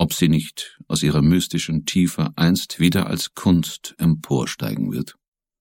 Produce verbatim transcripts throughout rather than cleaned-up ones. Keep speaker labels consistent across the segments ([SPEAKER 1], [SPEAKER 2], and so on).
[SPEAKER 1] ob sie nicht aus ihrer mystischen Tiefe einst wieder als Kunst emporsteigen wird.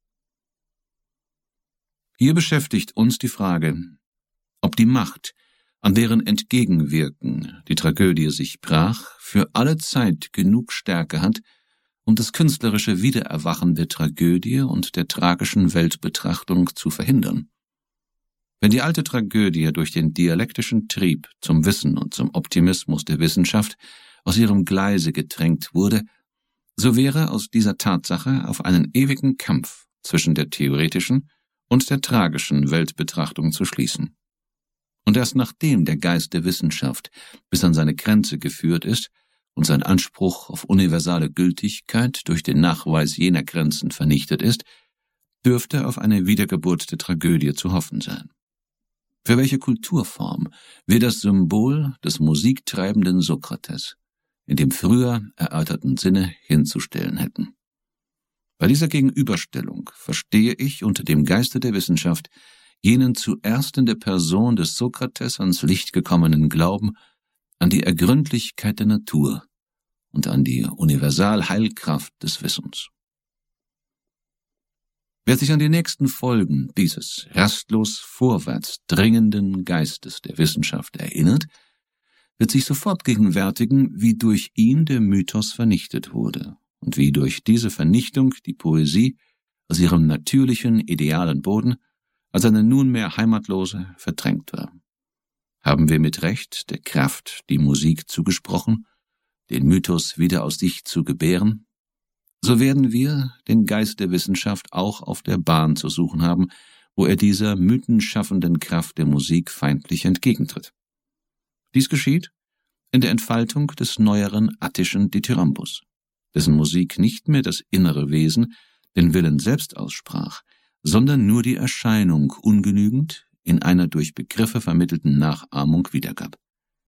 [SPEAKER 1] Hier beschäftigt uns die Frage, ob die Macht, an deren Entgegenwirken die Tragödie sich brach, für alle Zeit genug Stärke hat, um das künstlerische Wiedererwachen der Tragödie und der tragischen Weltbetrachtung zu verhindern. Wenn die alte Tragödie durch den dialektischen Trieb zum Wissen und zum Optimismus der Wissenschaft aus ihrem Gleise gedrängt wurde, so wäre aus dieser Tatsache auf einen ewigen Kampf zwischen der theoretischen und der tragischen Weltbetrachtung zu schließen. Und erst nachdem der Geist der Wissenschaft bis an seine Grenze geführt ist und sein Anspruch auf universale Gültigkeit durch den Nachweis jener Grenzen vernichtet ist, dürfte auf eine Wiedergeburt der Tragödie zu hoffen sein. Für welche Kulturform wir das Symbol des musiktreibenden Sokrates in dem früher erörterten Sinne hinzustellen hätten? Bei dieser Gegenüberstellung verstehe ich unter dem Geiste der Wissenschaft jenen zuerst in der Person des Sokrates ans Licht gekommenen Glauben an die Ergründlichkeit der Natur und an die Universalheilkraft des Wissens. Wer sich an die nächsten Folgen dieses rastlos vorwärts dringenden Geistes der Wissenschaft erinnert, wird sich sofort gegenwärtigen, wie durch ihn der Mythos vernichtet wurde und wie durch diese Vernichtung die Poesie aus ihrem natürlichen, idealen Boden als eine nunmehr heimatlose verdrängt war. Haben wir mit Recht der Kraft die Musik zugesprochen, den Mythos wieder aus sich zu gebären? So werden wir den Geist der Wissenschaft auch auf der Bahn zu suchen haben, wo er dieser mythenschaffenden Kraft der Musik feindlich entgegentritt. Dies geschieht in der Entfaltung des neueren attischen Dithyrambus, dessen Musik nicht mehr das innere Wesen, den Willen selbst aussprach, sondern nur die Erscheinung ungenügend in einer durch Begriffe vermittelten Nachahmung wiedergab.